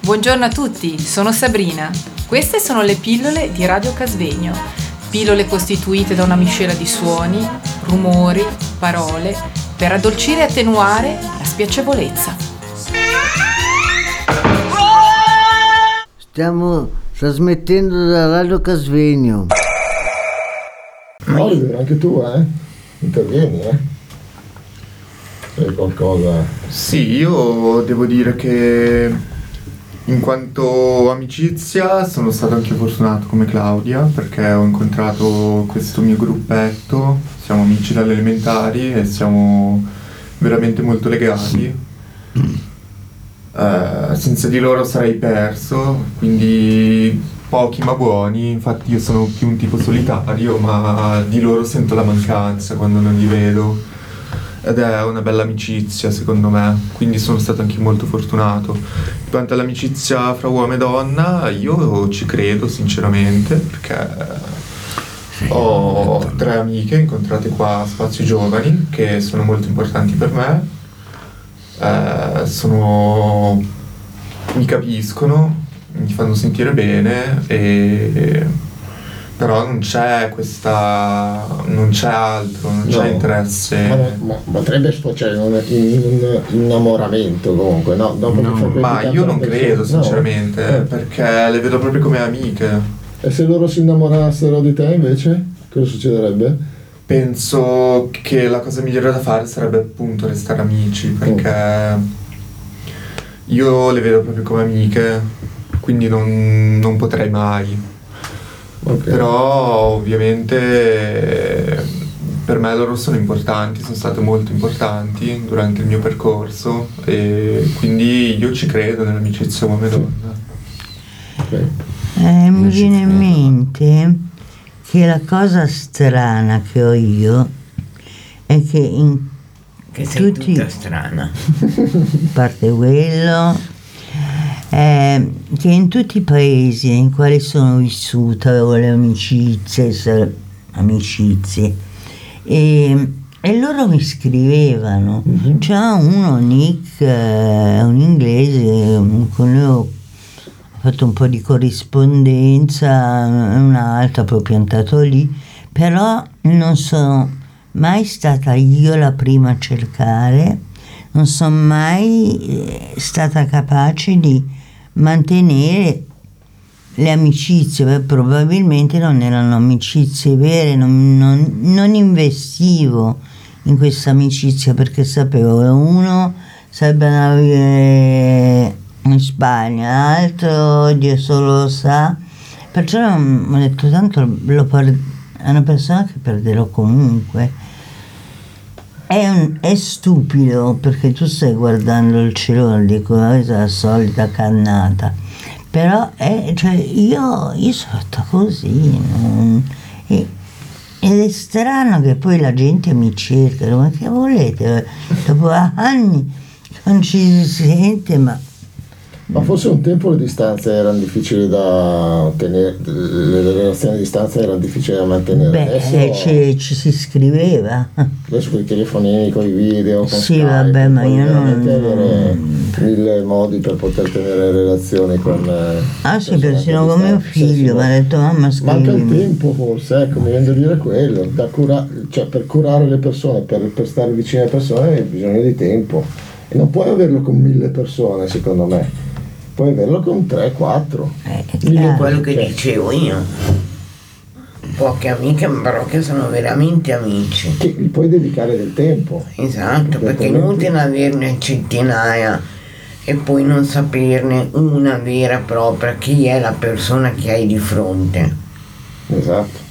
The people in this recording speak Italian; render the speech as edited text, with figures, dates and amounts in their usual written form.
Buongiorno a tutti, sono Sabrina. Queste sono le pillole di Radio Casvegno. Pillole costituite da una miscela di suoni, rumori, parole, per addolcire e attenuare la spiacevolezza. Stiamo trasmettendo da Radio Casvegno. Oliver, anche tu, intervieni, Sei qualcosa? Sì, io devo dire che in quanto amicizia sono stato anche fortunato come Claudia, perché ho incontrato questo mio gruppetto, siamo amici dalle elementari e siamo veramente molto legati. Senza di loro sarei perso, quindi pochi ma buoni. Infatti io sono più un tipo solitario, ma di loro sento la mancanza quando non li vedo. Ed è una bella amicizia secondo me, quindi sono stato anche molto fortunato. Quanto all'amicizia fra uomo e donna, io ci credo sinceramente, perché ho 3 amiche incontrate qua a Spazio Giovani che sono molto importanti per me, mi capiscono, mi fanno sentire bene, però non c'è altro, non c'è interesse. Ma potrebbe sfociare in un innamoramento comunque, no? Ma io non credo sinceramente, perché le vedo proprio come amiche. E se loro si innamorassero di te invece, cosa succederebbe? Penso che la cosa migliore da fare sarebbe appunto restare amici, perché io le vedo proprio come amiche, quindi non potrei mai. Okay. Però ovviamente per me loro sono importanti, sono state molto importanti durante il mio percorso e quindi io ci credo nell'amicizia uomo e donna. Okay. Mi viene in mente che la cosa strana che ho io è che sei tutta strana. A parte quello, che in tutti i paesi in quali sono vissuta avevo le amicizie e loro mi scrivevano. C'è uno, Nick, un inglese con lui ho fatto un po' di corrispondenza, un altro proprio piantato lì, però non sono mai stata io la prima a cercare, non sono mai stata capace di mantenere le amicizie. Probabilmente non erano amicizie vere, non investivo in questa amicizia perché sapevo che uno sarebbe andato a vivere in Spagna, l'altro Dio solo lo sa, perciò ho detto tanto è una persona che perderò comunque. È stupido perché tu stai guardando il cielo, dico la solita cannata, però io sono fatta così, ed è strano che poi la gente mi cerca, ma che volete, dopo anni non ci si sente, ma forse un tempo le distanze erano difficili da tenere, le relazioni a distanza erano difficili da mantenere. Adesso ci si scriveva. Adesso con i telefonini, con i video, con sì, Skype, vabbè, ma io avere 1000 modi per poter tenere relazioni con sì, persino con mio figlio mi ha detto mamma scrivi. Manca il tempo forse, ecco, mi viene da dire quello, cioè per curare le persone, per stare vicino alle persone hai bisogno di tempo e non puoi averlo con 1000 persone secondo me. Puoi averlo con 3-4. Quello che dicevo io. Poche amiche, però che sono veramente amici. Che gli puoi dedicare del tempo. Esatto, perché è inutile averne centinaia e poi non saperne una vera e propria chi è la persona che hai di fronte. Esatto.